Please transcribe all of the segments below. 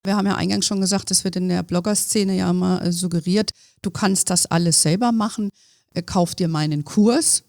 Wir haben ja eingangs schon gesagt, es wird in der Blogger-Szene ja immer suggeriert, du kannst das alles selber machen, kauf dir meinen Kurs.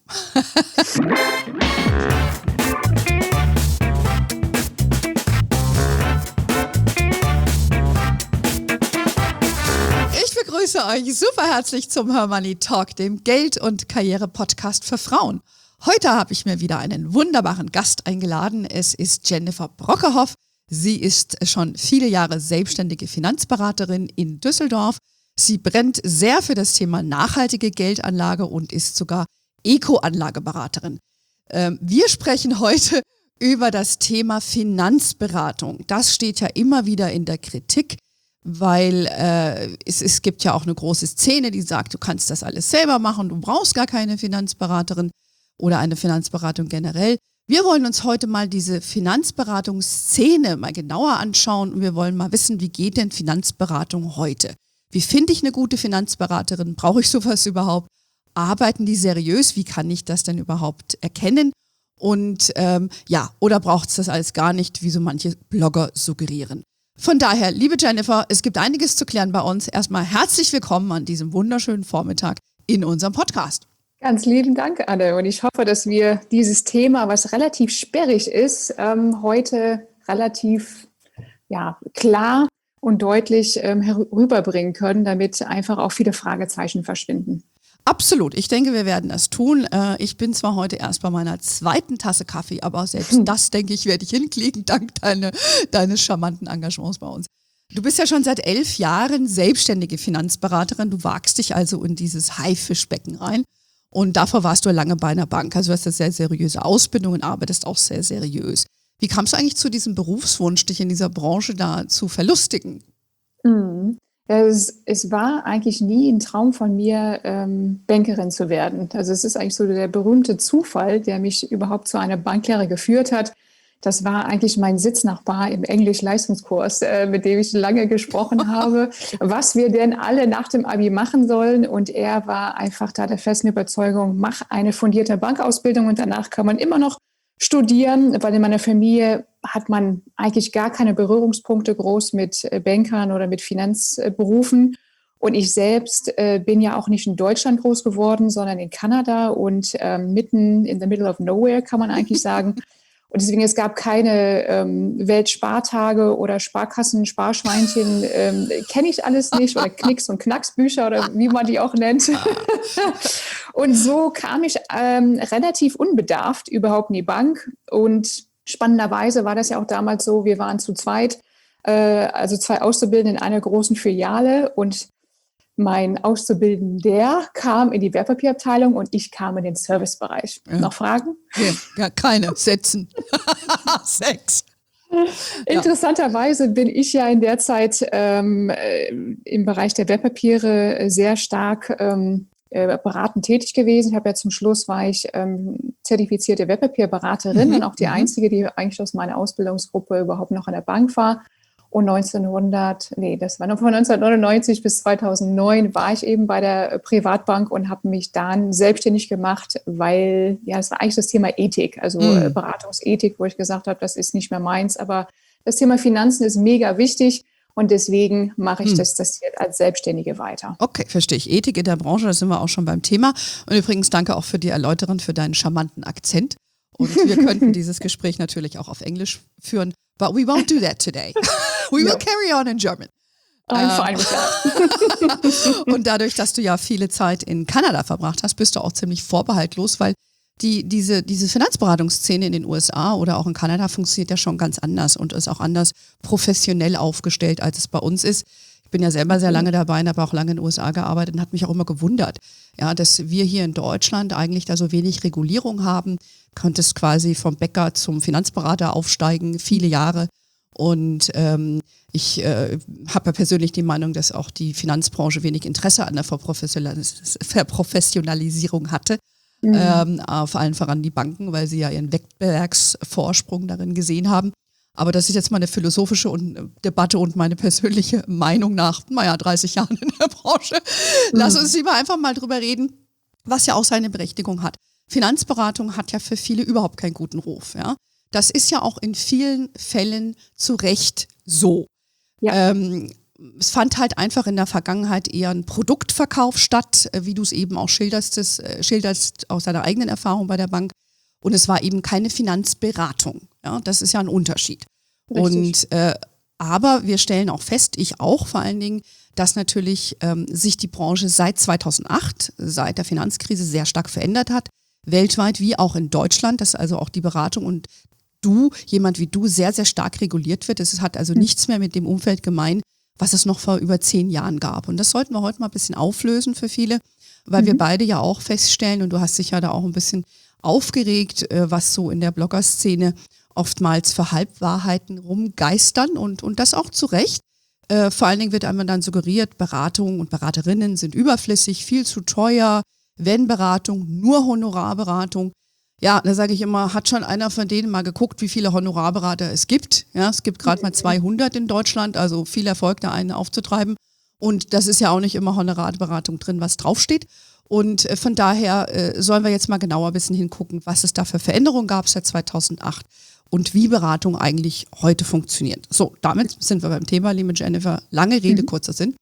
Ich begrüße euch super herzlich zum Her Money Talk, dem Geld- und Karriere-Podcast für Frauen. Heute habe ich mir wieder einen wunderbaren Gast eingeladen. Es ist Jennifer Brockerhoff. Sie ist schon viele Jahre selbstständige Finanzberaterin in Düsseldorf. Sie brennt sehr für das Thema nachhaltige Geldanlage und ist sogar Eco-Anlageberaterin. Wir sprechen heute über das Thema Finanzberatung. Das steht ja immer wieder in der Kritik, weil es gibt ja auch eine große Szene, die sagt, du kannst das alles selber machen, du brauchst gar keine Finanzberaterin oder eine Finanzberatung generell. Wir wollen uns heute mal diese Finanzberatungsszene mal genauer anschauen und wir wollen mal wissen, wie geht denn Finanzberatung heute? Wie finde ich eine gute Finanzberaterin? Brauche ich sowas überhaupt? Arbeiten die seriös? Wie kann ich das denn überhaupt erkennen? Und oder braucht es das alles gar nicht, wie so manche Blogger suggerieren? Von daher, liebe Jennifer, es gibt einiges zu klären bei uns. Erstmal herzlich willkommen an diesem wunderschönen Vormittag in unserem Podcast. Ganz lieben Dank, Anne. Und ich hoffe, dass wir dieses Thema, was relativ sperrig ist, heute relativ klar und deutlich herüberbringen können, damit einfach auch viele Fragezeichen verschwinden. Absolut. Ich denke, wir werden das tun. Ich bin zwar heute erst bei meiner zweiten Tasse Kaffee, aber selbst das, denke ich, werde ich hinkriegen, dank deines charmanten Engagements bei uns. Du bist ja schon seit 11 Jahren selbstständige Finanzberaterin. Du wagst dich also in dieses Haifischbecken rein. Und davor warst du lange bei einer Bank. Also du hast eine sehr seriöse Ausbildung und arbeitest auch sehr seriös. Wie kamst du eigentlich zu diesem Berufswunsch, dich in dieser Branche da zu verlustigen? Es war eigentlich nie ein Traum von mir, Bankerin zu werden. Also es ist eigentlich so der berühmte Zufall, der mich überhaupt zu einer Banklehre geführt hat. Das war eigentlich mein Sitznachbar im Englisch-Leistungskurs, mit dem ich lange gesprochen habe, was wir denn alle nach dem Abi machen sollen. Und er war einfach da der festen Überzeugung, mach eine fundierte Bankausbildung und danach kann man immer noch studieren, weil in meiner Familie hat man eigentlich gar keine Berührungspunkte groß mit Bankern oder mit Finanzberufen. Und ich selbst bin ja auch nicht in Deutschland groß geworden, sondern in Kanada und mitten in the middle of nowhere, kann man eigentlich sagen. Und deswegen, es gab keine Weltspartage oder Sparkassen, Sparschweinchen, kenne ich alles nicht, oder Knicks- und Knacksbücher oder wie man die auch nennt. Und so kam ich relativ unbedarft überhaupt in die Bank. Und spannenderweise war das ja auch damals so, wir waren zu zweit, also 2 Auszubildende in einer großen Filiale und mein Auszubildender kam in die Wertpapierabteilung und ich kam in den Servicebereich. Ja. Noch Fragen? Ja, keine. Setzen. 6. Interessanterweise bin ich ja in der Zeit im Bereich der Wertpapiere sehr stark beratend tätig gewesen. Ich habe ja zum Schluss war ich zertifizierte Wertpapierberaterin und auch die einzige, die eigentlich aus meiner Ausbildungsgruppe überhaupt noch an der Bank war. Und von 1999 bis 2009 war ich eben bei der Privatbank und habe mich dann selbstständig gemacht, weil, das war eigentlich das Thema Ethik, also Beratungsethik, wo ich gesagt habe, das ist nicht mehr meins, aber das Thema Finanzen ist mega wichtig und deswegen mache ich das jetzt als Selbstständige weiter. Okay, verstehe ich. Ethik in der Branche, da sind wir auch schon beim Thema. Und übrigens danke auch für die Erläuterung, für deinen charmanten Akzent. Und wir könnten dieses Gespräch natürlich auch auf Englisch führen, but we won't do that today. We will carry on in German. I'm fine with that. Und dadurch, dass du ja viele Zeit in Kanada verbracht hast, bist du auch ziemlich vorbehaltlos, weil diese Finanzberatungsszene in den USA oder auch in Kanada funktioniert ja schon ganz anders und ist auch anders professionell aufgestellt, als es bei uns ist. Ich bin ja selber sehr lange dabei und habe auch lange in den USA gearbeitet und hat mich auch immer gewundert, dass wir hier in Deutschland eigentlich da so wenig Regulierung haben. Konntest quasi vom Bäcker zum Finanzberater aufsteigen, viele Jahre. Und ich habe ja persönlich die Meinung, dass auch die Finanzbranche wenig Interesse an der Verprofessionalisierung hatte. Vor allem voran die Banken, weil sie ja ihren Wettbewerbsvorsprung darin gesehen haben. Aber das ist jetzt meine philosophische Debatte und meine persönliche Meinung nach, 30 Jahren in der Branche. Lass uns lieber einfach mal drüber reden, was ja auch seine Berechtigung hat. Finanzberatung hat ja für viele überhaupt keinen guten Ruf. Ja? Das ist ja auch in vielen Fällen zu Recht so. Ja. Es fand halt einfach in der Vergangenheit eher ein Produktverkauf statt, wie du es eben auch schilderst aus deiner eigenen Erfahrung bei der Bank. Und es war eben keine Finanzberatung. Ja, das ist ja ein Unterschied. Richtig. Aber wir stellen auch fest, ich auch vor allen Dingen, dass natürlich sich die Branche seit 2008, seit der Finanzkrise sehr stark verändert hat, weltweit wie auch in Deutschland, dass also auch die Beratung und jemand wie du, sehr, sehr stark reguliert wird. Es hat also nichts mehr mit dem Umfeld gemein, was es noch vor über 10 Jahren gab. Und das sollten wir heute mal ein bisschen auflösen für viele, weil wir beide ja auch feststellen, und du hast dich ja da auch ein bisschen aufgeregt, was so in der Blogger-Szene oftmals für Halbwahrheiten rumgeistern und das auch zu Recht. Vor allen Dingen wird einmal dann suggeriert, Beratungen und Beraterinnen sind überflüssig, viel zu teuer, wenn Beratung, nur Honorarberatung. Ja, da sage ich immer, hat schon einer von denen mal geguckt, wie viele Honorarberater es gibt? Ja, es gibt gerade mal 200 in Deutschland, also viel Erfolg, da einen aufzutreiben. Und das ist ja auch nicht immer Honorarberatung drin, was draufsteht. Und von daher sollen wir jetzt mal genauer ein bisschen hingucken, was es da für Veränderungen gab seit 2008 und wie Beratung eigentlich heute funktioniert. So, damit sind wir beim Thema, liebe Jennifer. Lange Rede, kurzer Sinn.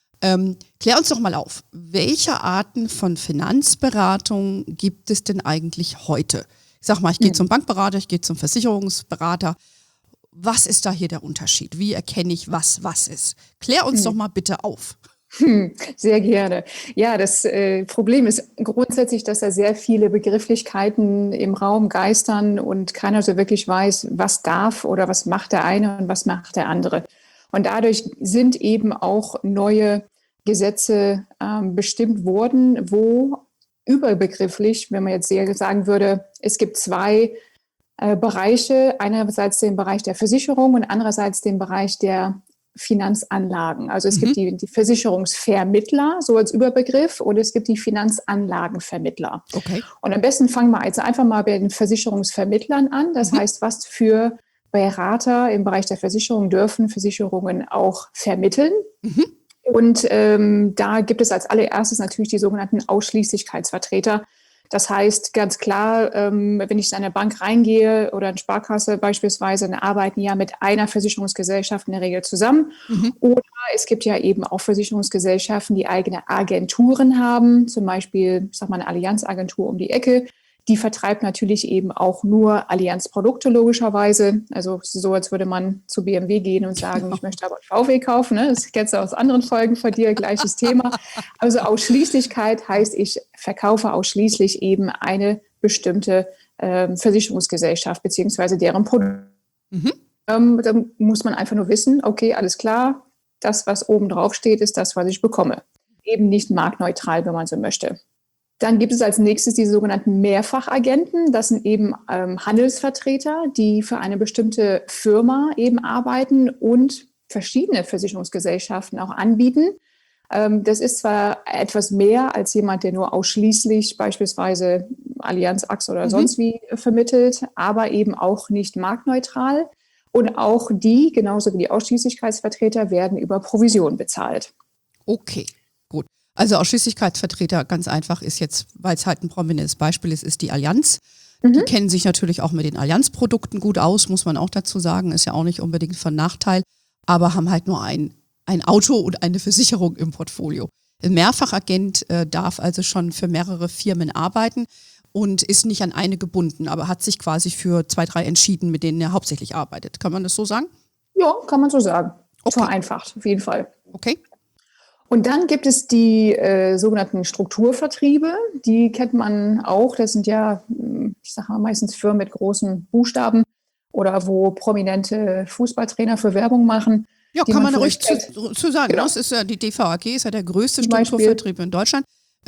Klär uns doch mal auf, welche Arten von Finanzberatung gibt es denn eigentlich heute? Ich sag mal, ich gehe zum Bankberater, ich gehe zum Versicherungsberater. Was ist da hier der Unterschied? Wie erkenne ich, was ist? Klär uns doch mal bitte auf. Sehr gerne. Ja, das Problem ist grundsätzlich, dass da sehr viele Begrifflichkeiten im Raum geistern und keiner so wirklich weiß, was darf oder was macht der eine und was macht der andere. Und dadurch sind eben auch neue Gesetze bestimmt worden, wo überbegrifflich, wenn man jetzt sagen würde, es gibt zwei Bereiche, einerseits den Bereich der Versicherung und andererseits den Bereich der Finanzanlagen. Also es gibt die Versicherungsvermittler, so als Überbegriff, und es gibt die Finanzanlagenvermittler. Okay. Und am besten fangen wir jetzt einfach mal bei den Versicherungsvermittlern an. Das heißt, was für Berater im Bereich der Versicherung dürfen Versicherungen auch vermitteln. Und da gibt es als allererstes natürlich die sogenannten Ausschließlichkeitsvertreter. Das heißt ganz klar, wenn ich in eine Bank reingehe oder eine Sparkasse beispielsweise, dann arbeiten ja mit einer Versicherungsgesellschaft in der Regel zusammen. Oder es gibt ja eben auch Versicherungsgesellschaften, die eigene Agenturen haben, zum Beispiel, ich sag mal, eine Allianz-Agentur um die Ecke. Die vertreibt natürlich eben auch nur Allianz-Produkte logischerweise. Also so, als würde man zu BMW gehen und sagen, ich möchte aber einen VW kaufen. Ne? Das kennst du aus anderen Folgen von dir, gleiches Thema. Also Ausschließlichkeit heißt, ich verkaufe ausschließlich eben eine bestimmte Versicherungsgesellschaft beziehungsweise deren Produkt. Dann muss man einfach nur wissen, okay, alles klar, das, was oben drauf steht, ist das, was ich bekomme. Eben nicht marktneutral, wenn man so möchte. Dann gibt es als nächstes die sogenannten Mehrfachagenten. Das sind eben Handelsvertreter, die für eine bestimmte Firma eben arbeiten und verschiedene Versicherungsgesellschaften auch anbieten. Das ist zwar etwas mehr als jemand, der nur ausschließlich beispielsweise Allianz, AXA oder sonst wie vermittelt, aber eben auch nicht marktneutral. Und auch die, genauso wie die Ausschließlichkeitsvertreter, werden über Provision bezahlt. Okay, gut. Also Ausschließlichkeitsvertreter, ganz einfach, ist jetzt, weil es halt ein prominentes Beispiel ist die Allianz. Die kennen sich natürlich auch mit den Allianz-Produkten gut aus, muss man auch dazu sagen, ist ja auch nicht unbedingt von Nachteil, aber haben halt nur ein Auto und eine Versicherung im Portfolio. Ein Mehrfachagent darf also schon für mehrere Firmen arbeiten und ist nicht an eine gebunden, aber hat sich quasi für 2, 3 entschieden, mit denen er hauptsächlich arbeitet. Kann man das so sagen? Ja, kann man so sagen. Okay. Vereinfacht, auf jeden Fall. Okay. Und dann gibt es die sogenannten Strukturvertriebe. Die kennt man auch. Das sind ja, ich sage mal, meistens Firmen mit großen Buchstaben oder wo prominente Fußballtrainer für Werbung machen. Ja, kann man ruhig zu sagen. Genau. Das ist ja die DVAG, ist ja der größte Strukturvertrieb in Deutschland.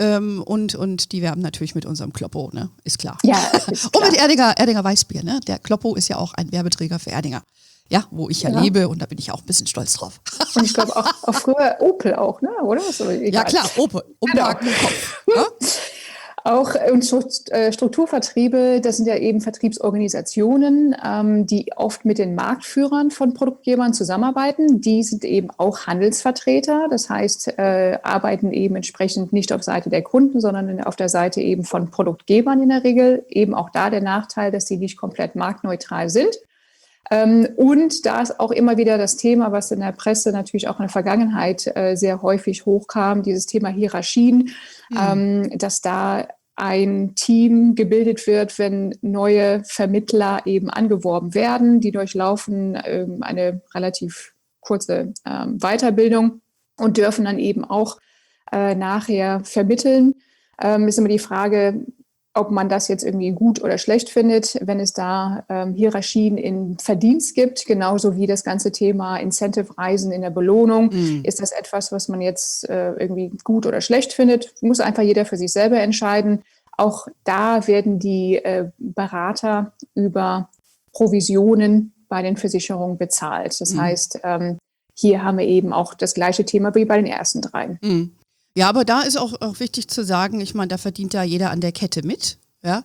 Und die werben natürlich mit unserem Kloppo, ne? Ist klar. Ja, ist klar. Und mit Erdinger Weißbier, ne? Der Kloppo ist ja auch ein Werbeträger für Erdinger. Ja, wo ich ja lebe, und da bin ich auch ein bisschen stolz drauf. Und ich glaube auch früher Opel auch, ne? Oder? So, ja klar, Opel. Umlagen im Kopf. Ja? Auch Strukturvertriebe, das sind ja eben Vertriebsorganisationen, die oft mit den Marktführern von Produktgebern zusammenarbeiten. Die sind eben auch Handelsvertreter, das heißt, arbeiten eben entsprechend nicht auf Seite der Kunden, sondern auf der Seite eben von Produktgebern in der Regel. Eben auch da der Nachteil, dass sie nicht komplett marktneutral sind. Und da ist auch immer wieder das Thema, was in der Presse natürlich auch in der Vergangenheit sehr häufig hochkam, dieses Thema Hierarchien, dass da ein Team gebildet wird, wenn neue Vermittler eben angeworben werden. Die durchlaufen eine relativ kurze Weiterbildung und dürfen dann eben auch nachher vermitteln. Ist immer die Frage, ob man das jetzt irgendwie gut oder schlecht findet, wenn es da Hierarchien in Verdienst gibt, genauso wie das ganze Thema Incentive-Reisen in der Belohnung. Ist das etwas, was man jetzt irgendwie gut oder schlecht findet? Muss einfach jeder für sich selber entscheiden. Auch da werden die Berater über Provisionen bei den Versicherungen bezahlt. Das heißt, hier haben wir eben auch das gleiche Thema wie bei den ersten dreien. Ja, aber da ist auch wichtig zu sagen, ich meine, da verdient ja jeder an der Kette mit. Ja?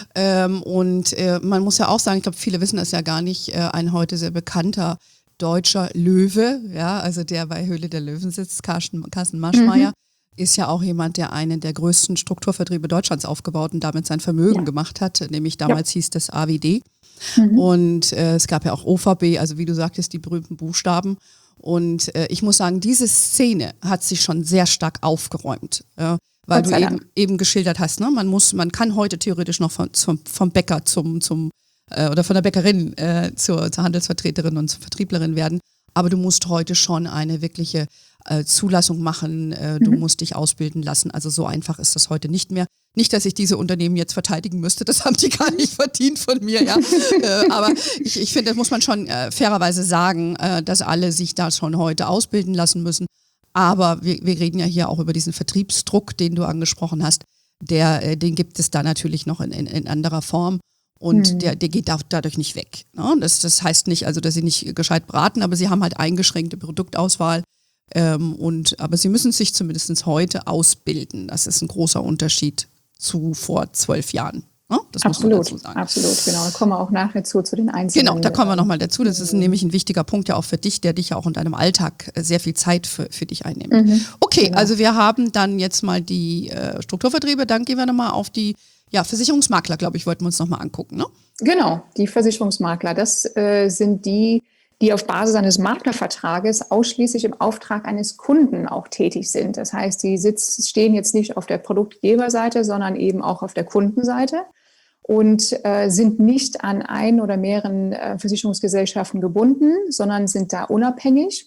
Und man muss ja auch sagen, ich glaube, viele wissen das ja gar nicht, ein heute sehr bekannter deutscher Löwe, ja, also der bei Höhle der Löwen sitzt, Carsten Maschmeyer, ist ja auch jemand, der einen der größten Strukturvertriebe Deutschlands aufgebaut und damit sein Vermögen gemacht hat, nämlich damals hieß das AWD. Und es gab ja auch OVB, also wie du sagtest, die berühmten Buchstaben. Und ich muss sagen, diese Szene hat sich schon sehr stark aufgeräumt, weil du eben geschildert hast, ne? Man kann heute theoretisch noch vom Bäcker oder von der Bäckerin zur Handelsvertreterin und zur Vertrieblerin werden, aber du musst heute schon eine wirkliche Zulassung machen, du musst dich ausbilden lassen. Also so einfach ist das heute nicht mehr. Nicht, dass ich diese Unternehmen jetzt verteidigen müsste, das haben die gar nicht verdient von mir, ja. Aber ich finde, das muss man schon fairerweise sagen, dass alle sich da schon heute ausbilden lassen müssen. Aber wir reden ja hier auch über diesen Vertriebsdruck, den du angesprochen hast. Den gibt es da natürlich noch in anderer Form. Und der geht dadurch nicht weg. Ne? Das heißt nicht, also, dass sie nicht gescheit beraten, aber sie haben halt eingeschränkte Produktauswahl. Aber sie müssen sich zumindest heute ausbilden. Das ist ein großer Unterschied zu vor 12 Jahren. Ne? Das muss man dazu sagen. Absolut, genau. Da kommen wir auch nachher zu den einzelnen. Genau, da kommen wir nochmal dazu. Das ist nämlich ein wichtiger Punkt ja auch für dich, der dich ja auch in deinem Alltag sehr viel Zeit für dich einnimmt. Okay, genau. Also wir haben dann jetzt mal die Strukturvertriebe, dann gehen wir nochmal auf die Versicherungsmakler, glaube ich, wollten wir uns nochmal angucken, ne? Genau, die Versicherungsmakler, das sind die auf Basis eines Maklervertrages ausschließlich im Auftrag eines Kunden auch tätig sind. Das heißt, die stehen jetzt nicht auf der Produktgeberseite, sondern eben auch auf der Kundenseite und sind nicht an ein oder mehreren Versicherungsgesellschaften gebunden, sondern sind da unabhängig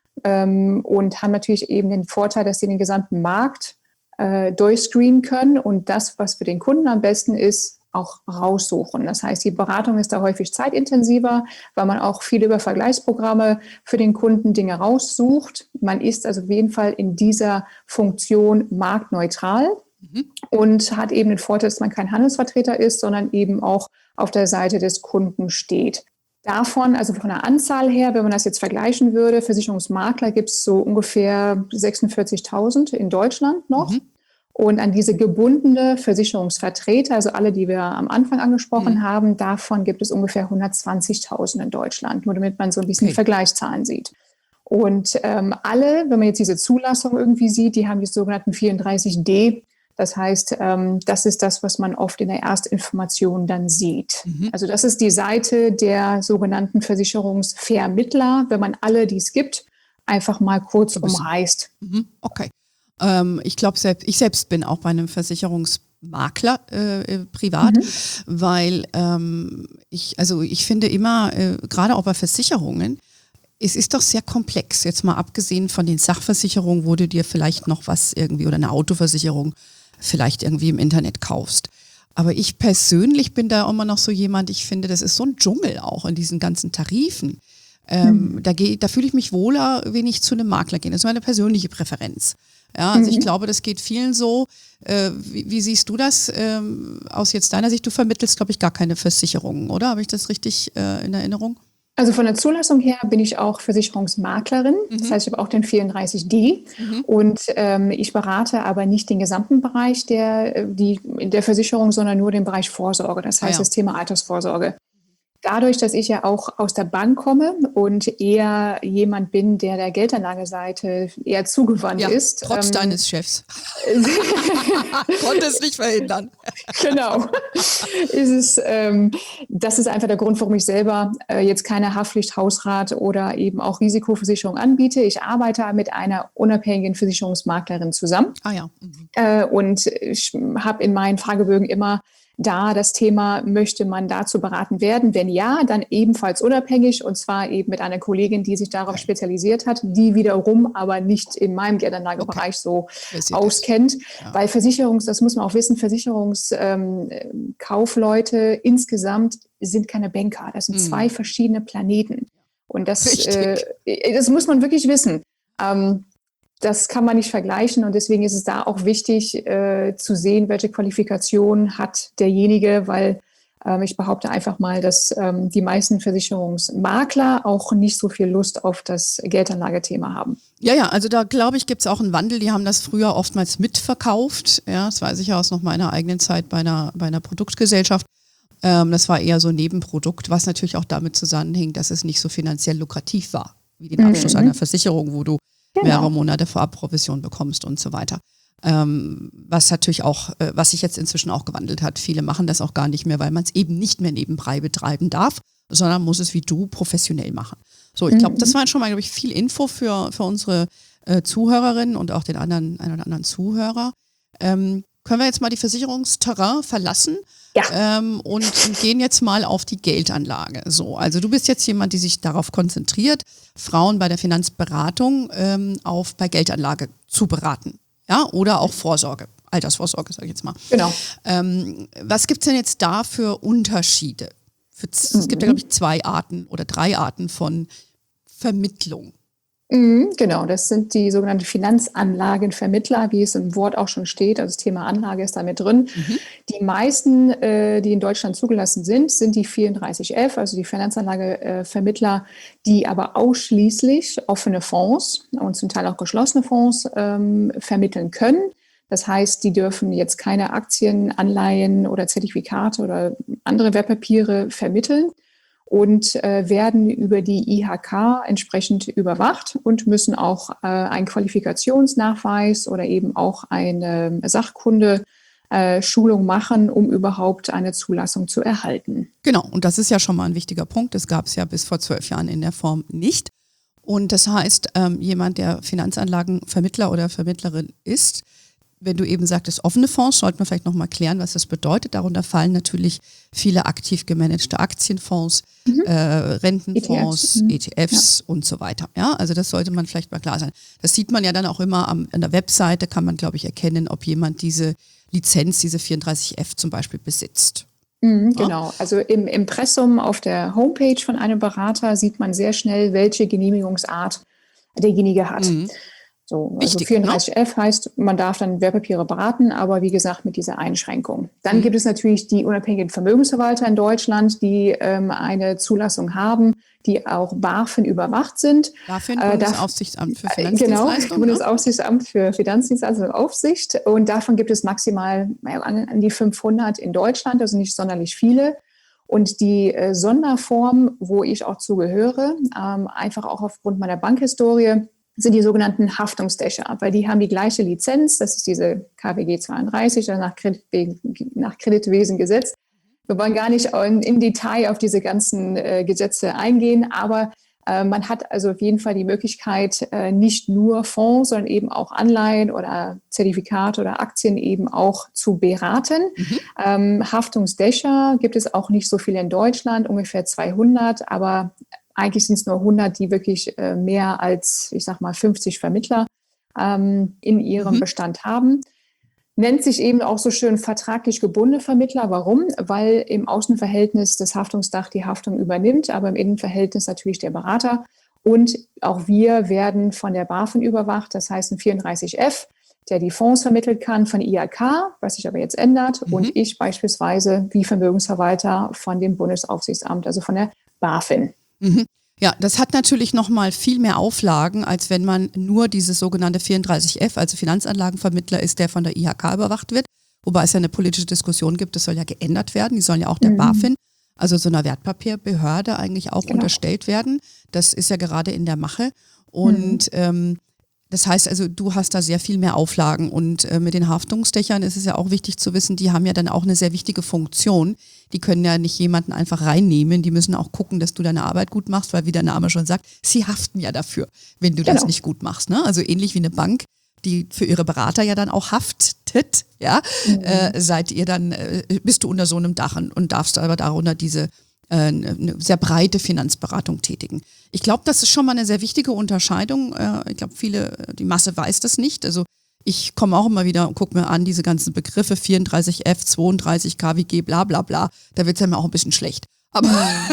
und haben natürlich eben den Vorteil, dass sie den gesamten Markt durchscreenen können und das, was für den Kunden am besten ist, auch raussuchen. Das heißt, die Beratung ist da häufig zeitintensiver, weil man auch viel über Vergleichsprogramme für den Kunden Dinge raussucht. Man ist also auf jeden Fall in dieser Funktion marktneutral und hat eben den Vorteil, dass man kein Handelsvertreter ist, sondern eben auch auf der Seite des Kunden steht. Davon, also von der Anzahl her, wenn man das jetzt vergleichen würde, Versicherungsmakler gibt es so ungefähr 46.000 in Deutschland noch. Und an diese gebundene Versicherungsvertreter, also alle, die wir am Anfang angesprochen haben, davon gibt es ungefähr 120.000 in Deutschland, nur damit man so ein bisschen Vergleichszahlen sieht. Und alle, wenn man jetzt diese Zulassung irgendwie sieht, die haben die sogenannten 34D. Das heißt, das ist das, was man oft in der Erstinformation dann sieht. Also das ist die Seite der sogenannten Versicherungsvermittler, wenn man alle, die es gibt, einfach mal kurz umreißt. Okay. Ich glaube, ich selbst bin auch bei einem Versicherungsmakler privat, weil ich finde immer, gerade auch bei Versicherungen, es ist doch sehr komplex, jetzt mal abgesehen von den Sachversicherungen, wo du dir vielleicht noch was irgendwie oder eine Autoversicherung vielleicht irgendwie im Internet kaufst. Aber ich persönlich bin da immer noch so jemand, ich finde, das ist so ein Dschungel auch in diesen ganzen Tarifen. Da fühle ich mich wohler, wenn ich zu einem Makler gehe. Das ist meine persönliche Präferenz. Ja, also ich glaube, das geht vielen so. Wie siehst du das aus jetzt deiner Sicht? Du vermittelst, glaube ich, gar keine Versicherungen, oder? Habe ich das richtig in Erinnerung? Also von der Zulassung her bin ich auch Versicherungsmaklerin. Das heißt, ich habe auch den 34D und ich berate aber nicht den gesamten Bereich der Versicherung, sondern nur den Bereich Vorsorge. Das heißt, das Thema Altersvorsorge. Dadurch, dass ich ja auch aus der Bank komme und eher jemand bin, der Geldanlageseite eher zugewandt ist. Trotz deines Chefs. Konnte es nicht verhindern. Genau. Das ist einfach der Grund, warum ich selber jetzt keine Haftpflicht, Hausrat oder eben auch Risikoversicherung anbiete. Ich arbeite mit einer unabhängigen Versicherungsmaklerin zusammen. Ah ja. Und ich habe in meinen Fragebögen immer da das Thema, möchte man dazu beraten werden? Wenn ja, dann ebenfalls unabhängig und zwar eben mit einer Kollegin, die sich darauf spezialisiert hat, die wiederum aber nicht in meinem Geldanlagebereich so auskennt. Ja. Weil das muss man auch wissen, Versicherungskaufleute insgesamt sind keine Banker. Das sind zwei verschiedene Planeten. Und das muss man wirklich wissen. Das kann man nicht vergleichen und deswegen ist es da auch wichtig zu sehen, welche Qualifikation hat derjenige, weil ich behaupte einfach mal, dass die meisten Versicherungsmakler auch nicht so viel Lust auf das Geldanlagethema haben. Ja, also da glaube ich, gibt es auch einen Wandel. Die haben das früher oftmals mitverkauft. Ja, das weiß ich ja aus noch meiner eigenen Zeit bei einer Produktgesellschaft. Das war eher so ein Nebenprodukt, was natürlich auch damit zusammenhing, dass es nicht so finanziell lukrativ war, wie den Abschluss einer Versicherung, wo du mehrere Monate vorab Provision bekommst und so weiter. Was natürlich auch, was sich jetzt inzwischen auch gewandelt hat. Viele machen das auch gar nicht mehr, weil man es eben nicht mehr nebenbei betreiben darf, sondern muss es wie du professionell machen. So, ich glaube, das war schon mal, glaube ich, viel Info für unsere Zuhörerinnen und auch den einen oder anderen Zuhörer. Können wir jetzt mal die Versicherungsterrain verlassen? Ja. Und gehen jetzt mal auf die Geldanlage. So, also du bist jetzt jemand, die sich darauf konzentriert, Frauen bei der Finanzberatung bei Geldanlage zu beraten. Ja, oder auch Vorsorge, Altersvorsorge, sage ich jetzt mal. Genau. Was gibt es denn jetzt da für Unterschiede? Es gibt ja, glaube ich, 2 Arten oder 3 Arten von Vermittlung. Genau, das sind die sogenannten Finanzanlagenvermittler, wie es im Wort auch schon steht. Also das Thema Anlage ist da mit drin. Die meisten, die in Deutschland zugelassen sind die 34F, also die Finanzanlagevermittler, die aber ausschließlich offene Fonds und zum Teil auch geschlossene Fonds vermitteln können. Das heißt, die dürfen jetzt keine Aktien, Anleihen oder Zertifikate oder andere Wertpapiere vermitteln. Und werden über die IHK entsprechend überwacht und müssen auch einen Qualifikationsnachweis oder eben auch eine Sachkunde-Schulung machen, um überhaupt eine Zulassung zu erhalten. Genau, und das ist ja schon mal ein wichtiger Punkt. Das gab es ja bis vor 12 Jahren in der Form nicht. Und das heißt, jemand, der Finanzanlagenvermittler oder Vermittlerin ist, wenn du eben sagtest, offene Fonds, sollten wir vielleicht nochmal klären, was das bedeutet. Darunter fallen natürlich viele aktiv gemanagte Aktienfonds, Rentenfonds, ETFs und so weiter. Ja, also das sollte man vielleicht mal klar sein. Das sieht man ja dann auch immer an der Webseite, kann man, glaube ich, erkennen, ob jemand diese Lizenz, diese 34F zum Beispiel besitzt. Genau, also im Impressum auf der Homepage von einem Berater sieht man sehr schnell, welche Genehmigungsart derjenige hat. So, also 34F heißt, man darf dann Wertpapiere beraten, aber wie gesagt mit dieser Einschränkung. Dann gibt es natürlich die unabhängigen Vermögensverwalter in Deutschland, die eine Zulassung haben, die auch BaFin überwacht sind. BaFin, Bundesaufsichtsamt für Finanzdienstleistungen. Genau, Bundesaufsichtsamt für Finanzdienstleistungen und Aufsicht. Und davon gibt es maximal an die 500 in Deutschland, also nicht sonderlich viele. Und die Sonderform, wo ich auch zugehöre, einfach auch aufgrund meiner Bankhistorie, sind die sogenannten Haftungsdächer, weil die haben die gleiche Lizenz, das ist diese KWG 32, nach Kreditwesengesetz. Wir wollen gar nicht in Detail auf diese ganzen Gesetze eingehen, aber man hat also auf jeden Fall die Möglichkeit, nicht nur Fonds, sondern eben auch Anleihen oder Zertifikate oder Aktien eben auch zu beraten. Haftungsdächer gibt es auch nicht so viele in Deutschland, ungefähr 200, aber eigentlich sind es nur 100, die wirklich mehr als, ich sag mal, 50 Vermittler in ihrem Bestand haben. Nennt sich eben auch so schön vertraglich gebundene Vermittler. Warum? Weil im Außenverhältnis das Haftungsdach die Haftung übernimmt, aber im Innenverhältnis natürlich der Berater. Und auch wir werden von der BaFin überwacht, das heißt ein 34F, der die Fonds vermitteln kann von IHK, was sich aber jetzt ändert. Und ich beispielsweise wie Vermögensverwalter von dem Bundesaufsichtsamt, also von der BaFin. Ja, das hat natürlich nochmal viel mehr Auflagen, als wenn man nur dieses sogenannte 34F, also Finanzanlagenvermittler ist, der von der IHK überwacht wird. Wobei es ja eine politische Diskussion gibt, das soll ja geändert werden. Die sollen ja auch der BaFin also so einer Wertpapierbehörde eigentlich auch unterstellt werden. Das ist ja gerade in der Mache. Und das heißt also, du hast da sehr viel mehr Auflagen und mit den Haftungsdächern ist es ja auch wichtig zu wissen, die haben ja dann auch eine sehr wichtige Funktion. Die können ja nicht jemanden einfach reinnehmen, die müssen auch gucken, dass du deine Arbeit gut machst, weil wie der Name schon sagt, sie haften ja dafür, wenn du das nicht gut machst. Ne? Also ähnlich wie eine Bank, die für ihre Berater ja dann auch haftet, ja, bist du unter so einem Dach und darfst aber darunter diese eine sehr breite Finanzberatung tätigen. Ich glaube, das ist schon mal eine sehr wichtige Unterscheidung. Ich glaube, die Masse weiß das nicht. Also ich komme auch immer wieder und gucke mir an, diese ganzen Begriffe 34F, 32 KWG, bla bla bla. Da wird es ja mir auch ein bisschen schlecht. Aber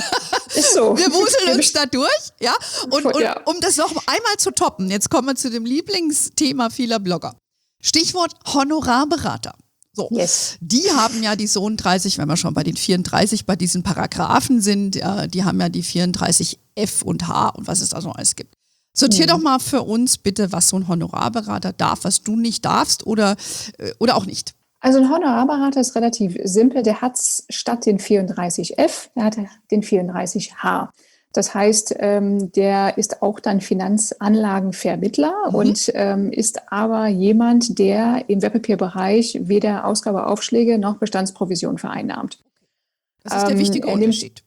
ist so. Wir wuseln uns da durch. Ja? Und um das noch einmal zu toppen, jetzt kommen wir zu dem Lieblingsthema vieler Blogger. Stichwort Honorarberater. So, Die haben ja die 30, wenn wir schon bei den 34 bei diesen Paragraphen sind, die haben ja die 34 F und H und was es da so alles gibt. Sortier doch mal für uns bitte, was so ein Honorarberater darf, was du nicht darfst oder auch nicht. Also ein Honorarberater ist relativ simpel, der hat statt den 34F, der hat den 34H. Das heißt, der ist auch dann Finanzanlagenvermittler und ist aber jemand, der im Wertpapierbereich weder Ausgabeaufschläge noch Bestandsprovision vereinnahmt. Das ist der wichtige Unterschied.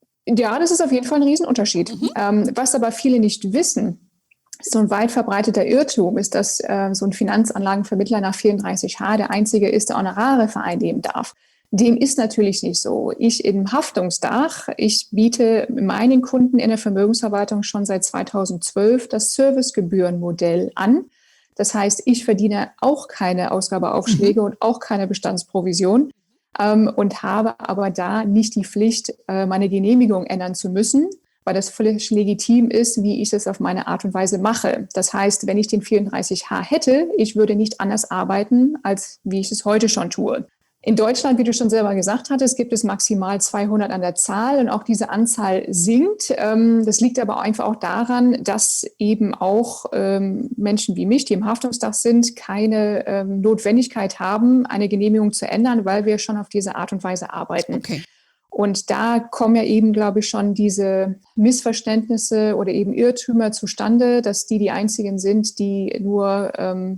Ja, das ist auf jeden Fall ein Riesenunterschied. Was aber viele nicht wissen, so ein weit verbreiteter Irrtum ist, dass so ein Finanzanlagenvermittler nach 34H der einzige ist, der Honorare vereinnehmen darf. Dem ist natürlich nicht so. Ich im Haftungsdach, ich biete meinen Kunden in der Vermögensverwaltung schon seit 2012 das Servicegebührenmodell an. Das heißt, ich verdiene auch keine Ausgabeaufschläge und auch keine Bestandsprovision und habe aber da nicht die Pflicht, meine Genehmigung ändern zu müssen, weil das völlig legitim ist, wie ich es auf meine Art und Weise mache. Das heißt, wenn ich den 34H hätte, ich würde nicht anders arbeiten, als wie ich es heute schon tue. In Deutschland, wie du schon selber gesagt hattest, gibt es maximal 200 an der Zahl und auch diese Anzahl sinkt. Das liegt aber einfach auch daran, dass eben auch Menschen wie mich, die im Haftungsdach sind, keine Notwendigkeit haben, eine Genehmigung zu ändern, weil wir schon auf diese Art und Weise arbeiten. Okay. Und da kommen ja eben, glaube ich, schon diese Missverständnisse oder eben Irrtümer zustande, dass die einzigen sind, die nur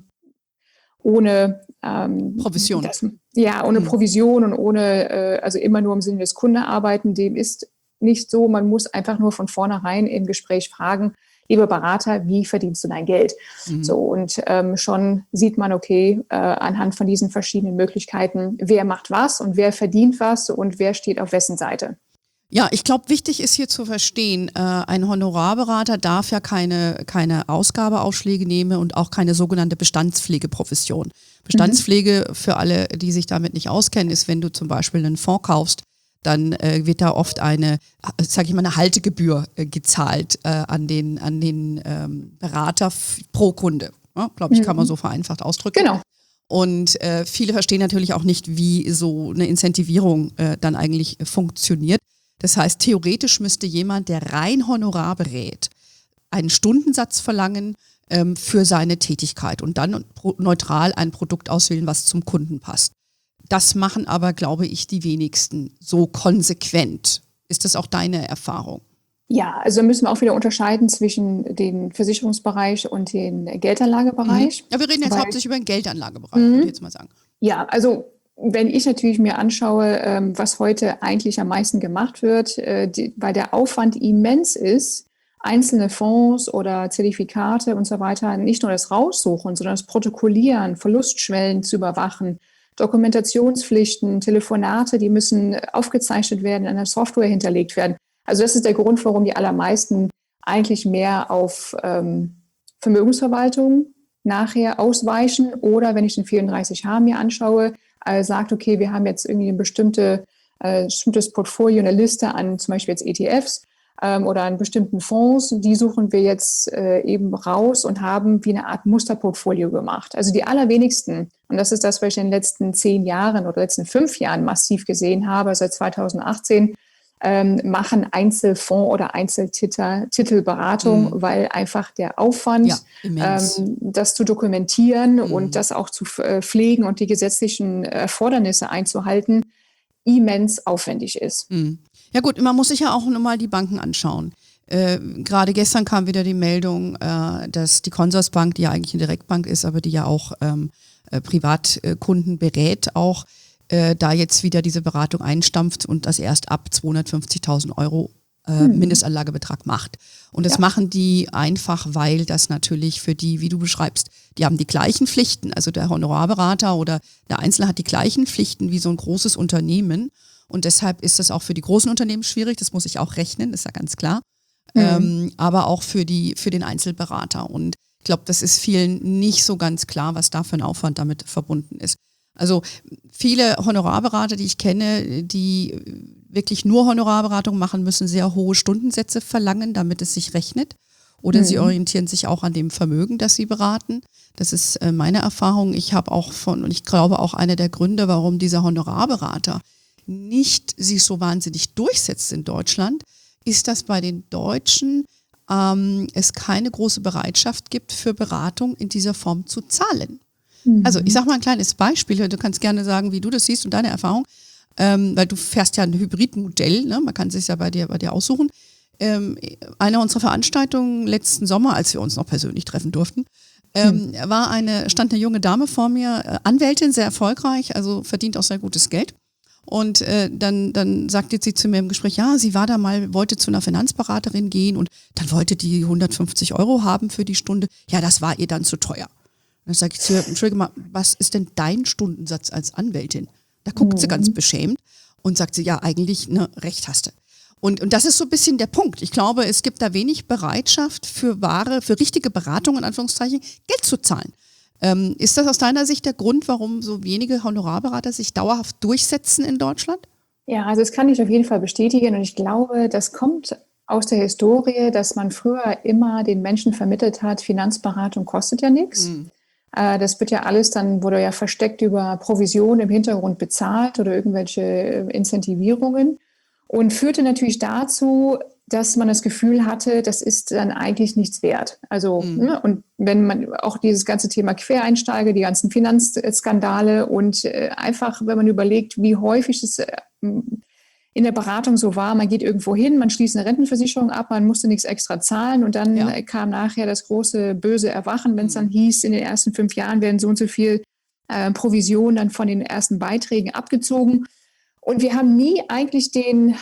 ohne Provision. Ohne Provision und ohne, also immer nur im Sinne des Kunden arbeiten. Dem ist nicht so. Man muss einfach nur von vornherein im Gespräch fragen, lieber Berater, wie verdienst du dein Geld? So, und schon sieht man, okay, anhand von diesen verschiedenen Möglichkeiten, wer macht was und wer verdient was und wer steht auf wessen Seite. Ja, ich glaube, wichtig ist hier zu verstehen, ein Honorarberater darf ja keine Ausgabeaufschläge nehmen und auch keine sogenannte Bestandspflegeprofession. Bestandspflege, für alle, die sich damit nicht auskennen, ist, wenn du zum Beispiel einen Fonds kaufst, dann wird da oft eine Haltegebühr gezahlt an den Berater pro Kunde. Ja, glaube ich, kann man so vereinfacht ausdrücken. Genau. Und viele verstehen natürlich auch nicht, wie so eine Incentivierung dann eigentlich funktioniert. Das heißt, theoretisch müsste jemand, der rein Honorar berät, einen Stundensatz verlangen für seine Tätigkeit und dann neutral ein Produkt auswählen, was zum Kunden passt. Das machen aber, glaube ich, die wenigsten so konsequent. Ist das auch deine Erfahrung? Ja, also müssen wir auch wieder unterscheiden zwischen dem Versicherungsbereich und dem Geldanlagebereich. Ja, wir reden jetzt hauptsächlich über den Geldanlagebereich, würde ich jetzt mal sagen. Ja, also wenn ich natürlich mir anschaue, was heute eigentlich am meisten gemacht wird, weil der Aufwand immens ist, einzelne Fonds oder Zertifikate und so weiter, nicht nur das Raussuchen, sondern das Protokollieren, Verlustschwellen zu überwachen, Dokumentationspflichten, Telefonate, die müssen aufgezeichnet werden, in einer Software hinterlegt werden. Also das ist der Grund, warum die allermeisten eigentlich mehr auf Vermögensverwaltung nachher ausweichen oder wenn ich den 34H mir anschaue, sagt, okay, wir haben jetzt irgendwie ein bestimmtes Portfolio, eine Liste an zum Beispiel jetzt ETFs oder an bestimmten Fonds, die suchen wir jetzt eben raus und haben wie eine Art Musterportfolio gemacht. Also die allerwenigsten, und das ist das, was ich in den letzten 10 Jahren oder letzten 5 Jahren massiv gesehen habe, seit 2018, machen Einzelfonds oder Einzeltitelberatung, weil einfach der Aufwand, das zu dokumentieren und das auch zu pflegen und die gesetzlichen Erfordernisse einzuhalten, immens aufwendig ist. Ja gut, man muss sich ja auch nochmal die Banken anschauen. Gerade gestern kam wieder die Meldung, dass die Consorsbank, die ja eigentlich eine Direktbank ist, aber die ja auch Privatkunden berät, auch da jetzt wieder diese Beratung einstampft und das erst ab 250.000 Euro Mindestanlagebetrag macht. Und das machen die einfach, weil das natürlich für die, wie du beschreibst, die haben die gleichen Pflichten. Also der Honorarberater oder der Einzelne hat die gleichen Pflichten wie so ein großes Unternehmen. Und deshalb ist das auch für die großen Unternehmen schwierig. Das muss ich auch rechnen, ist ja ganz klar. Aber auch für den Einzelberater. Und ich glaube, das ist vielen nicht so ganz klar, was da für ein Aufwand damit verbunden ist. Also viele Honorarberater, die ich kenne, die wirklich nur Honorarberatung machen, müssen sehr hohe Stundensätze verlangen, damit es sich rechnet. Oder sie orientieren sich auch an dem Vermögen, das sie beraten. Das ist meine Erfahrung. Ich habe auch und ich glaube auch einer der Gründe, warum dieser Honorarberater nicht sich so wahnsinnig durchsetzt in Deutschland, ist, dass bei den Deutschen es keine große Bereitschaft gibt, für Beratung in dieser Form zu zahlen. Also ich sage mal ein kleines Beispiel, du kannst gerne sagen, wie du das siehst und deine Erfahrung, weil du fährst ja ein Hybridmodell, ne? Man kann es sich ja bei dir aussuchen. Eine unserer Veranstaltungen letzten Sommer, als wir uns noch persönlich treffen durften, stand eine junge Dame vor mir, Anwältin, sehr erfolgreich, also verdient auch sehr gutes Geld. Und dann sagte sie zu mir im Gespräch, ja, sie war da mal, wollte zu einer Finanzberaterin gehen und dann wollte die 150 Euro haben für die Stunde. Ja, das war ihr dann zu teuer. Dann sage ich zu ihr, Entschuldige mal, was ist denn dein Stundensatz als Anwältin? Da guckt sie ganz beschämt und sagt sie, ja, eigentlich, ne, recht hast du. Und das ist so ein bisschen der Punkt. Ich glaube, es gibt da wenig Bereitschaft für richtige Beratung, in Anführungszeichen, Geld zu zahlen. Ist das aus deiner Sicht der Grund, warum so wenige Honorarberater sich dauerhaft durchsetzen in Deutschland? Ja, also das kann ich auf jeden Fall bestätigen und ich glaube, das kommt aus der Historie, dass man früher immer den Menschen vermittelt hat, Finanzberatung kostet ja nichts. Das wird ja alles dann, wurde ja versteckt über Provision im Hintergrund bezahlt oder irgendwelche Incentivierungen und führte natürlich dazu, dass man das Gefühl hatte, das ist dann eigentlich nichts wert. Also, ne, und wenn man auch dieses ganze Thema Quereinsteiger, die ganzen Finanzskandale und einfach, wenn man überlegt, wie häufig es in der Beratung so war, man geht irgendwo hin, man schließt eine Rentenversicherung ab, man musste nichts extra zahlen und dann kam nachher das große böse Erwachen, wenn es dann hieß, in den ersten 5 Jahren werden so und so viel Provision dann von den ersten Beiträgen abgezogen. Und wir haben nie eigentlich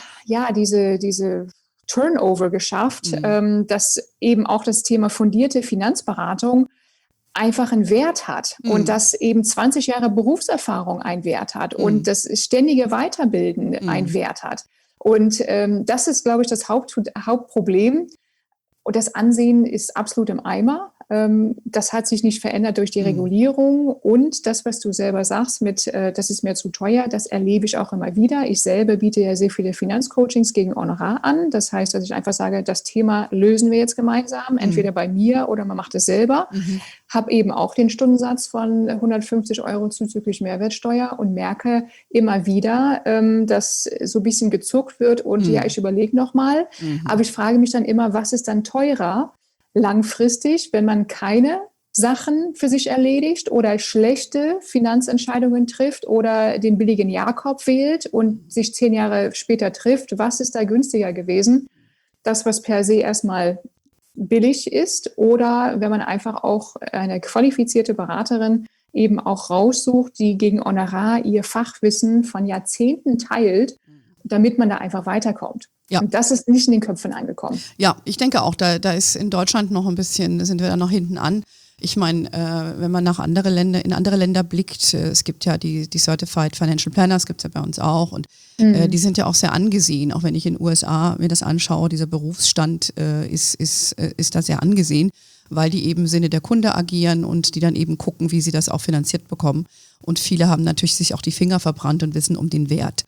diese Turnover geschafft, dass eben auch das Thema fundierte Finanzberatung einfach einen Wert hat und dass eben 20 Jahre Berufserfahrung einen Wert hat und das ständige Weiterbilden einen Wert hat. Und das ist, glaube ich, das Hauptproblem. Und das Ansehen ist absolut im Eimer. Das hat sich nicht verändert durch die Regulierung. Und das, was du selber sagst, das ist mir zu teuer, das erlebe ich auch immer wieder. Ich selber biete ja sehr viele Finanzcoachings gegen Honorar an. Das heißt, dass ich einfach sage, das Thema lösen wir jetzt gemeinsam, entweder bei mir oder man macht es selber. Habe eben auch den Stundensatz von 150 Euro zuzüglich Mehrwertsteuer und merke immer wieder, dass so ein bisschen gezuckt wird und ja, ich überlege nochmal. Aber ich frage mich dann immer, was ist dann teurer langfristig, wenn man keine Sachen für sich erledigt oder schlechte Finanzentscheidungen trifft oder den billigen Jakob wählt und sich 10 Jahre später trifft? Was ist da günstiger gewesen? Das, was per se erstmal billig ist oder wenn man einfach auch eine qualifizierte Beraterin eben auch raussucht, die gegen Honorar ihr Fachwissen von Jahrzehnten teilt, damit man da einfach weiterkommt. Ja. Und das ist nicht in den Köpfen angekommen. Ja, ich denke auch, da ist in Deutschland noch ein bisschen, sind wir da noch hinten an. Ich meine, wenn man in andere Länder blickt, es gibt ja die Certified Financial Planners, gibt es ja bei uns auch und die sind ja auch sehr angesehen, auch wenn ich in den USA mir das anschaue, dieser Berufsstand ist da sehr angesehen, weil die eben im Sinne der Kunde agieren und die dann eben gucken, wie sie das auch finanziert bekommen. Und viele haben natürlich sich auch die Finger verbrannt und wissen um den Wert.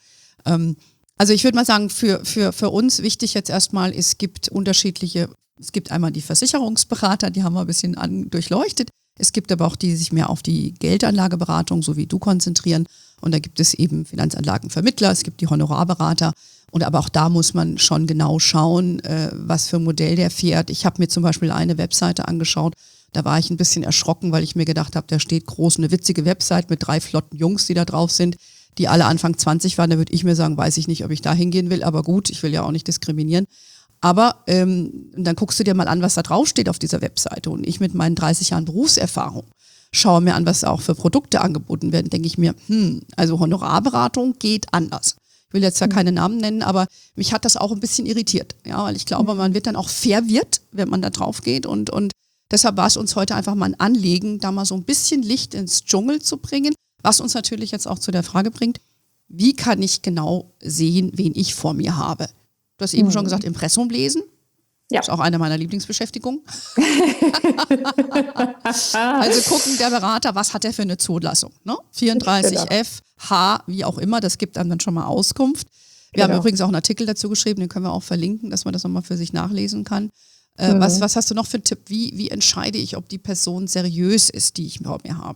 Also ich würde mal sagen, für uns wichtig jetzt erstmal, es gibt einmal die Versicherungsberater, die haben wir ein bisschen durchleuchtet. Es gibt aber auch die, die sich mehr auf die Geldanlageberatung, so wie du, konzentrieren. Und da gibt es eben Finanzanlagenvermittler, es gibt die Honorarberater. Und aber auch da muss man schon genau schauen, was für ein Modell der fährt. Ich habe mir zum Beispiel eine Webseite angeschaut, da war ich ein bisschen erschrocken, weil ich mir gedacht habe, da steht groß eine witzige Website mit 3 flotten Jungs, die da drauf sind. die alle Anfang 20 waren, da würde ich mir sagen, weiß ich nicht, ob ich da hingehen will, aber gut, ich will ja auch nicht diskriminieren. Aber dann guckst du dir mal an, was da draufsteht auf dieser Webseite. Und ich mit meinen 30 Jahren Berufserfahrung schaue mir an, was auch für Produkte angeboten werden, denke ich mir, also Honorarberatung geht anders. Ich will jetzt ja keine Namen nennen, aber mich hat das auch ein bisschen irritiert. Ja, weil ich glaube, man wird dann auch verwirrt, wenn man da drauf geht. Und deshalb war es uns heute einfach mal ein Anliegen, da mal so ein bisschen Licht ins Dschungel zu bringen, was uns natürlich jetzt auch zu der Frage bringt, wie kann ich genau sehen, wen ich vor mir habe? Du hast eben schon gesagt, Impressum lesen. Ja. Das ist auch eine meiner Lieblingsbeschäftigungen. Also gucken der Berater, was hat er für eine Zulassung? Ne? 34F, H, wie auch immer, das gibt einem dann schon mal Auskunft. Wir haben übrigens auch einen Artikel dazu geschrieben, den können wir auch verlinken, dass man das nochmal für sich nachlesen kann. Was hast du noch für einen Tipp? Wie entscheide ich, ob die Person seriös ist, die ich vor mir habe?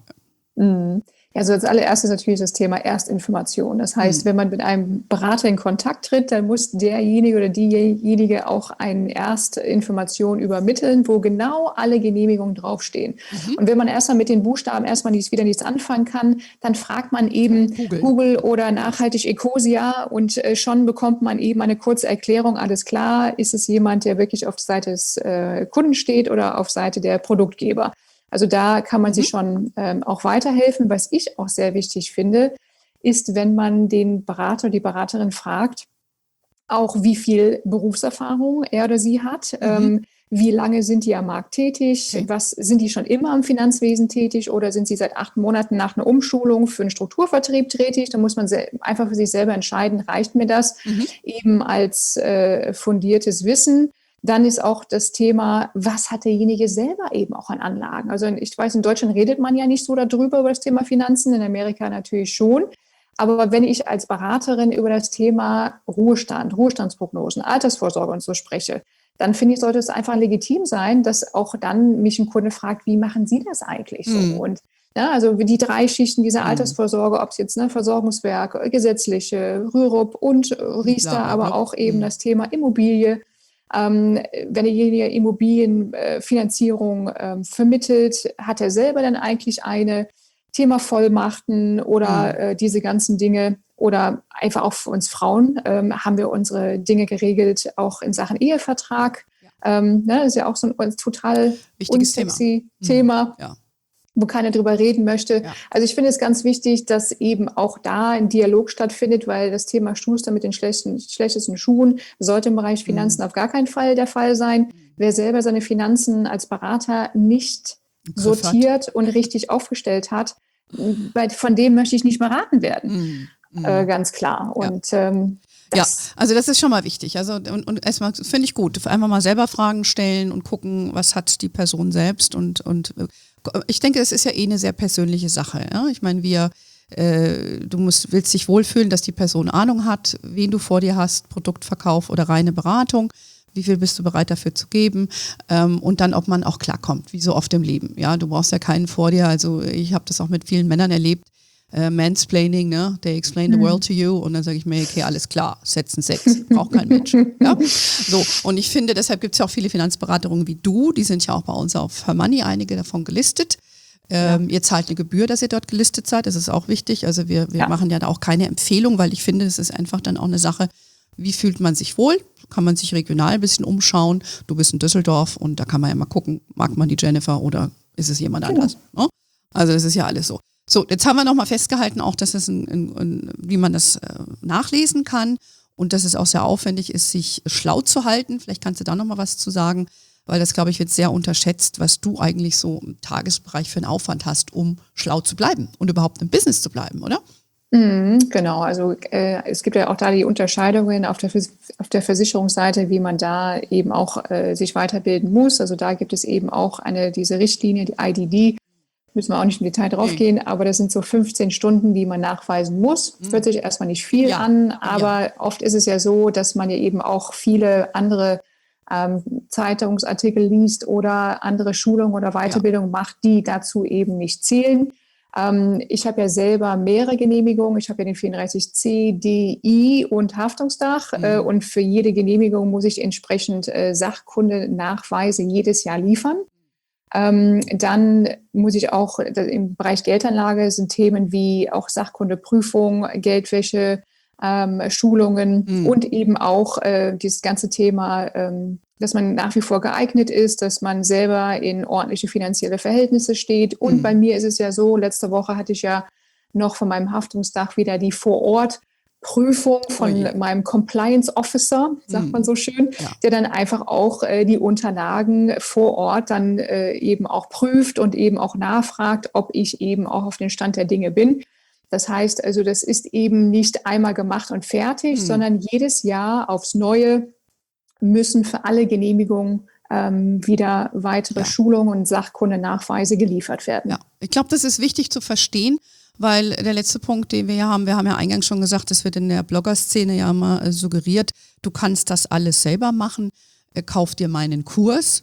Also als allererstes natürlich das Thema Erstinformation. Das heißt, wenn man mit einem Berater in Kontakt tritt, dann muss derjenige oder diejenige auch eine Erstinformation übermitteln, wo genau alle Genehmigungen draufstehen. Und wenn man erstmal mit den Buchstaben wieder nichts anfangen kann, dann fragt man eben Google oder nachhaltig Ecosia und schon bekommt man eben eine kurze Erklärung. Alles klar, ist es jemand, der wirklich auf der Seite des Kunden steht oder auf Seite der Produktgeber? Also da kann man sich schon auch weiterhelfen. Was ich auch sehr wichtig finde, ist, wenn man den Berater oder die Beraterin fragt, auch wie viel Berufserfahrung er oder sie hat, wie lange sind die am Markt tätig, sind die schon immer im Finanzwesen tätig oder sind sie seit 8 Monaten nach einer Umschulung für einen Strukturvertrieb tätig. Da muss man einfach für sich selber entscheiden, reicht mir das eben als fundiertes Wissen. Dann ist auch das Thema, was hat derjenige selber eben auch an Anlagen? Also ich weiß, in Deutschland redet man ja nicht so darüber, über das Thema Finanzen, in Amerika natürlich schon. Aber wenn ich als Beraterin über das Thema Ruhestand, Ruhestandsprognosen, Altersvorsorge und so spreche, dann finde ich, sollte es einfach legitim sein, dass auch dann mich ein Kunde fragt, wie machen Sie das eigentlich so? Und ja, also die 3 Schichten dieser Altersvorsorge, ob es jetzt Versorgungswerk, gesetzliche, Rürup und Riester, aber auch eben das Thema Immobilie. Wenn derjenige Immobilienfinanzierung vermittelt, hat er selber dann eigentlich eine Thema Vollmachten oder diese ganzen Dinge oder einfach auch für uns Frauen haben wir unsere Dinge geregelt, auch in Sachen Ehevertrag. Das ist ja auch so ein total wichtiges unsexy Thema. Wo keiner drüber reden möchte. Ja. Also ich finde es ganz wichtig, dass eben auch da ein Dialog stattfindet, weil das Thema Schuster mit den schlechtesten Schuhen sollte im Bereich Finanzen auf gar keinen Fall der Fall sein. Wer selber seine Finanzen als Berater nicht sortiert und richtig aufgestellt hat, von dem möchte ich nicht beraten werden. Ganz klar. Und also das ist schon mal wichtig. Also und erstmal finde ich gut, einfach mal selber Fragen stellen und gucken, was hat die Person selbst und ich denke, es ist ja eine sehr persönliche Sache. Ja? Ich meine, willst dich wohlfühlen, dass die Person Ahnung hat, wen du vor dir hast, Produktverkauf oder reine Beratung. Wie viel bist du bereit dafür zu geben? Und dann, ob man auch klarkommt, wie so oft im Leben. Ja, du brauchst ja keinen vor dir. Also ich habe das auch mit vielen Männern erlebt. Mansplaining, ne? They explain the world to you. Und dann sage ich mir, okay, alles klar, setzen 6, braucht kein Mensch. Ja? So, und ich finde, deshalb gibt es ja auch viele Finanzberaterungen wie du, die sind ja auch bei uns auf Her Money, einige davon gelistet. Ihr zahlt eine Gebühr, dass ihr dort gelistet seid, das ist auch wichtig. Also wir machen ja da auch keine Empfehlung, weil ich finde, es ist einfach dann auch eine Sache, wie fühlt man sich wohl? Kann man sich regional ein bisschen umschauen? Du bist in Düsseldorf und da kann man ja mal gucken, mag man die Jennifer oder ist es jemand anders? Ne? Also das ist ja alles so. So, jetzt haben wir nochmal festgehalten, auch, dass es wie man das nachlesen kann und dass es auch sehr aufwendig ist, sich schlau zu halten. Vielleicht kannst du da nochmal was zu sagen, weil das, glaube ich, wird sehr unterschätzt, was du eigentlich so im Tagesbereich für einen Aufwand hast, um schlau zu bleiben und überhaupt im Business zu bleiben, oder? Genau, also es gibt ja auch da die Unterscheidungen auf der Versicherungsseite, wie man da eben auch sich weiterbilden muss. Also da gibt es eben auch diese Richtlinie, die IDD, müssen wir auch nicht im Detail drauf gehen, aber das sind so 15 Stunden, die man nachweisen muss. Hört sich erstmal nicht viel an, aber oft ist es ja so, dass man ja eben auch viele andere Zeitungsartikel liest oder andere Schulungen oder Weiterbildungen macht, die dazu eben nicht zählen. Ich habe ja selber mehrere Genehmigungen. Ich habe ja den 34C, D, I und Haftungsdach. Und für jede Genehmigung muss ich entsprechend Sachkundenachweise jedes Jahr liefern. Dann muss ich auch im Bereich Geldanlage sind Themen wie auch Sachkundeprüfung, Geldwäsche, Schulungen und eben auch dieses ganze Thema, dass man nach wie vor geeignet ist, dass man selber in ordentliche finanzielle Verhältnisse steht. Und bei mir ist es ja so, letzte Woche hatte ich ja noch von meinem Haftungstag wieder die Vor-Ort-Prüfung von meinem Compliance Officer, sagt man so schön, der dann einfach auch die Unterlagen vor Ort dann eben auch prüft und eben auch nachfragt, ob ich eben auch auf den Stand der Dinge bin. Das heißt also, das ist eben nicht einmal gemacht und fertig, sondern jedes Jahr aufs Neue müssen für alle Genehmigungen wieder weitere Schulungen und Sachkundenachweise geliefert werden. Ja, ich glaube, das ist wichtig zu verstehen, weil der letzte Punkt, den wir haben ja eingangs schon gesagt, das wird in der Blogger-Szene ja immer suggeriert, du kannst das alles selber machen, kauf dir meinen Kurs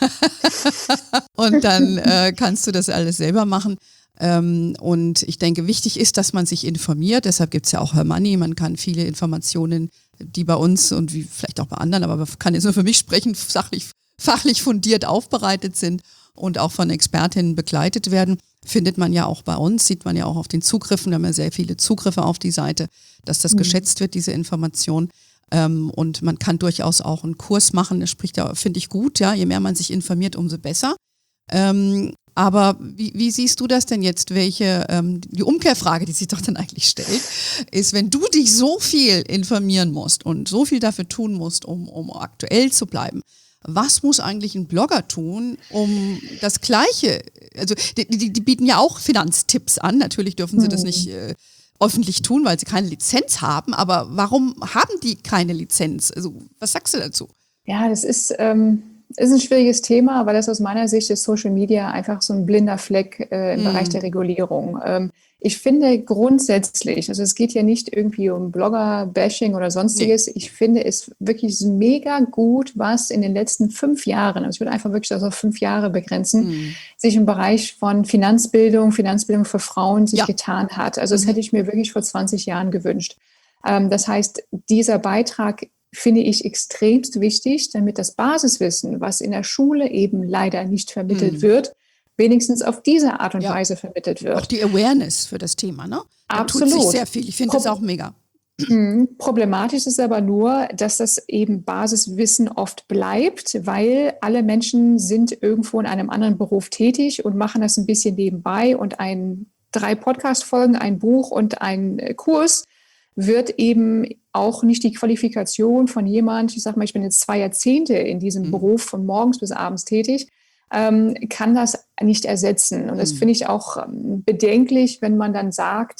und dann kannst du das alles selber machen. Und ich denke, wichtig ist, dass man sich informiert. Deshalb gibt es ja auch Her Money. Man kann viele Informationen, die bei uns und wie vielleicht auch bei anderen, aber kann jetzt nur für mich sprechen, fachlich fundiert aufbereitet sind und auch von Expertinnen begleitet werden, findet man ja auch bei uns, sieht man ja auch auf den Zugriffen. Wir haben ja sehr viele Zugriffe auf die Seite, dass das geschätzt wird, diese Information. Und man kann durchaus auch einen Kurs machen. Das spricht ja, finde ich gut, ja. Je mehr man sich informiert, umso besser. Aber wie siehst du das denn jetzt? Die Umkehrfrage, die sich doch dann eigentlich stellt, ist, wenn du dich so viel informieren musst und so viel dafür tun musst, um aktuell zu bleiben, was muss eigentlich ein Blogger tun, um das Gleiche, also die bieten ja auch Finanztipps an, natürlich dürfen sie das nicht öffentlich tun, weil sie keine Lizenz haben, aber warum haben die keine Lizenz? Also was sagst du dazu? Ja, das ist ein schwieriges Thema, weil das aus meiner Sicht ist Social Media einfach so ein blinder Fleck im Bereich der Regulierung. Ich finde grundsätzlich, also es geht ja nicht irgendwie um Blogger-Bashing oder sonstiges, ich finde es wirklich mega gut, was in den letzten 5 Jahren, also ich würde einfach wirklich das auf 5 Jahre begrenzen, sich im Bereich von Finanzbildung für Frauen sich getan hat. Also das hätte ich mir wirklich vor 20 Jahren gewünscht. Das heißt, dieser Beitrag finde ich extremst wichtig, damit das Basiswissen, was in der Schule eben leider nicht vermittelt wird, wenigstens auf diese Art und Weise vermittelt wird. Auch die Awareness für das Thema, ne? Da Absolut. tut sich sehr viel. Ich finde das auch mega. Problematisch ist aber nur, dass das eben Basiswissen oft bleibt, weil alle Menschen sind irgendwo in einem anderen Beruf tätig und machen das ein bisschen nebenbei und 3 Podcast-Folgen, ein Buch und ein Kurs wird eben auch nicht die Qualifikation von jemand, ich sag mal, ich bin jetzt 2 Jahrzehnte in diesem Beruf von morgens bis abends tätig, kann das nicht ersetzen. Und das finde ich auch bedenklich, wenn man dann sagt,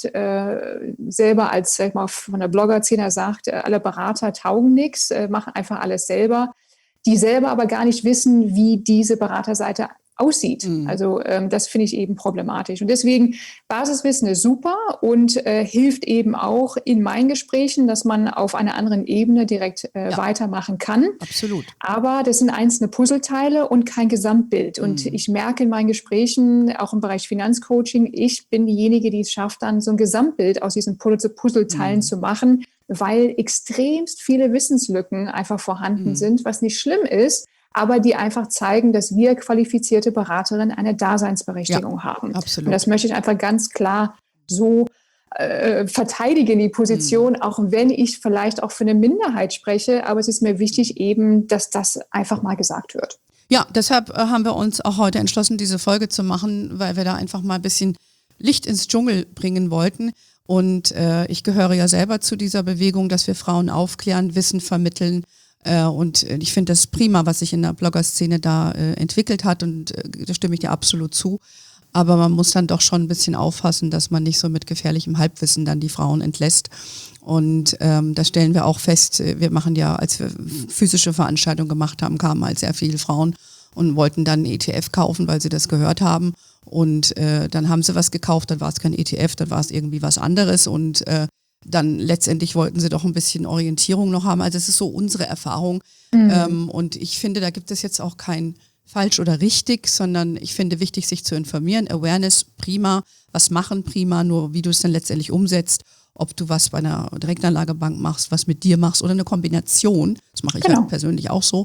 selber als, sag ich mal, von der Blogger-Szene sagt, alle Berater taugen nichts, machen einfach alles selber, die selber aber gar nicht wissen, wie diese Beraterseite aussieht. Also das finde ich eben problematisch. Und deswegen, Basiswissen ist super und hilft eben auch in meinen Gesprächen, dass man auf einer anderen Ebene direkt weitermachen kann. Absolut. Aber das sind einzelne Puzzleteile und kein Gesamtbild. Und ich merke in meinen Gesprächen, auch im Bereich Finanzcoaching, ich bin diejenige, die es schafft, dann so ein Gesamtbild aus diesen Puzzleteilen zu machen, weil extremst viele Wissenslücken einfach vorhanden sind, was nicht schlimm ist, aber die einfach zeigen, dass wir qualifizierte Beraterinnen eine Daseinsberechtigung haben. Absolut. Und das möchte ich einfach ganz klar so verteidigen, die Position, auch wenn ich vielleicht auch für eine Minderheit spreche, aber es ist mir wichtig eben, dass das einfach mal gesagt wird. Ja, deshalb haben wir uns auch heute entschlossen, diese Folge zu machen, weil wir da einfach mal ein bisschen Licht ins Dschungel bringen wollten. Und ich gehöre ja selber zu dieser Bewegung, dass wir Frauen aufklären, Wissen vermitteln. Und ich finde das prima, was sich in der Blogger-Szene da entwickelt hat, und da stimme ich dir absolut zu. Aber man muss dann doch schon ein bisschen aufpassen, dass man nicht so mit gefährlichem Halbwissen dann die Frauen entlässt. Und da stellen wir auch fest, wir machen ja, als wir physische Veranstaltungen gemacht haben, kamen halt sehr viele Frauen und wollten dann einen ETF kaufen, weil sie das gehört haben. Und dann haben sie was gekauft, dann war es kein ETF, dann war es irgendwie was anderes. Und dann letztendlich wollten sie doch ein bisschen Orientierung noch haben. Also es ist so unsere Erfahrung. Und ich finde, da gibt es jetzt auch kein falsch oder richtig, sondern ich finde wichtig, sich zu informieren. Awareness, prima. Was machen, prima. Nur wie du es dann letztendlich umsetzt, ob du was bei einer Direktanlagebank machst, was mit dir machst oder eine Kombination. Das mache ich halt persönlich auch so.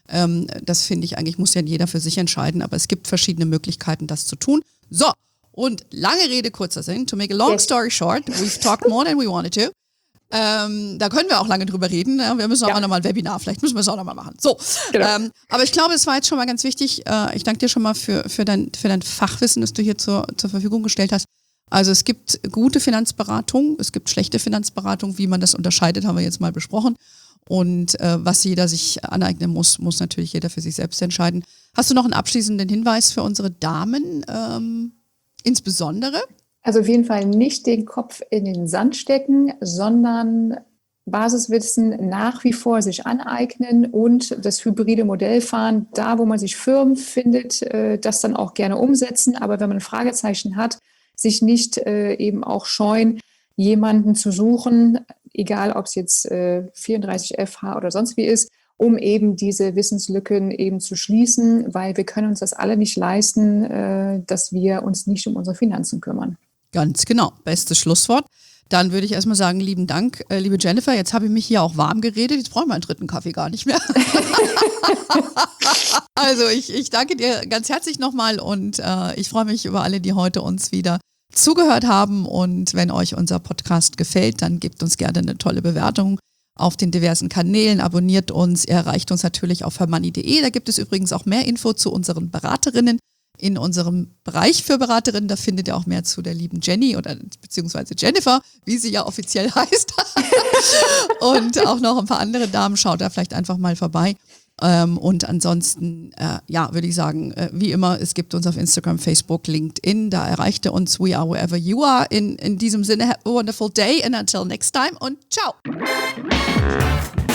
Das finde ich eigentlich, muss ja jeder für sich entscheiden, aber es gibt verschiedene Möglichkeiten, das zu tun. So, und lange Rede, kurzer Sinn. To make a long story short, we've talked more than we wanted to. Da können wir auch lange drüber reden. Wir müssen auch nochmal ein Webinar, vielleicht müssen wir es auch nochmal machen. So, genau. Aber ich glaube, es war jetzt schon mal ganz wichtig. Ich danke dir schon mal für dein Fachwissen, das du hier zur Verfügung gestellt hast. Also es gibt gute Finanzberatung, es gibt schlechte Finanzberatung. Wie man das unterscheidet, haben wir jetzt mal besprochen. Und was jeder sich aneignen muss natürlich jeder für sich selbst entscheiden. Hast du noch einen abschließenden Hinweis für unsere Damen insbesondere? Also auf jeden Fall nicht den Kopf in den Sand stecken, sondern Basiswissen nach wie vor sich aneignen und das hybride Modell fahren, da wo man sich Firmen findet, das dann auch gerne umsetzen. Aber wenn man ein Fragezeichen hat, sich nicht eben auch scheuen, jemanden zu suchen, egal ob es jetzt 34 FH oder sonst wie ist, um eben diese Wissenslücken eben zu schließen, weil wir können uns das alle nicht leisten, dass wir uns nicht um unsere Finanzen kümmern. Ganz genau, bestes Schlusswort. Dann würde ich erstmal sagen, lieben Dank, liebe Jennifer. Jetzt habe ich mich hier auch warm geredet. Jetzt brauchen wir einen dritten Kaffee gar nicht mehr. Also ich danke dir ganz herzlich nochmal und ich freue mich über alle, die heute uns wieder zugehört haben. Und wenn euch unser Podcast gefällt, dann gebt uns gerne eine tolle Bewertung auf den diversen Kanälen. Abonniert uns. Ihr erreicht uns natürlich auf hermoney.de. Da gibt es übrigens auch mehr Info zu unseren Beraterinnen. In unserem Bereich für Beraterinnen, da findet ihr auch mehr zu der lieben Jenny oder beziehungsweise Jennifer, wie sie ja offiziell heißt. Und auch noch ein paar andere Damen, schaut da vielleicht einfach mal vorbei. Und ansonsten, würde ich sagen, wie immer, es gibt uns auf Instagram, Facebook, LinkedIn, da erreicht ihr uns, we are wherever you are. In diesem Sinne, have a wonderful day and until next time und ciao.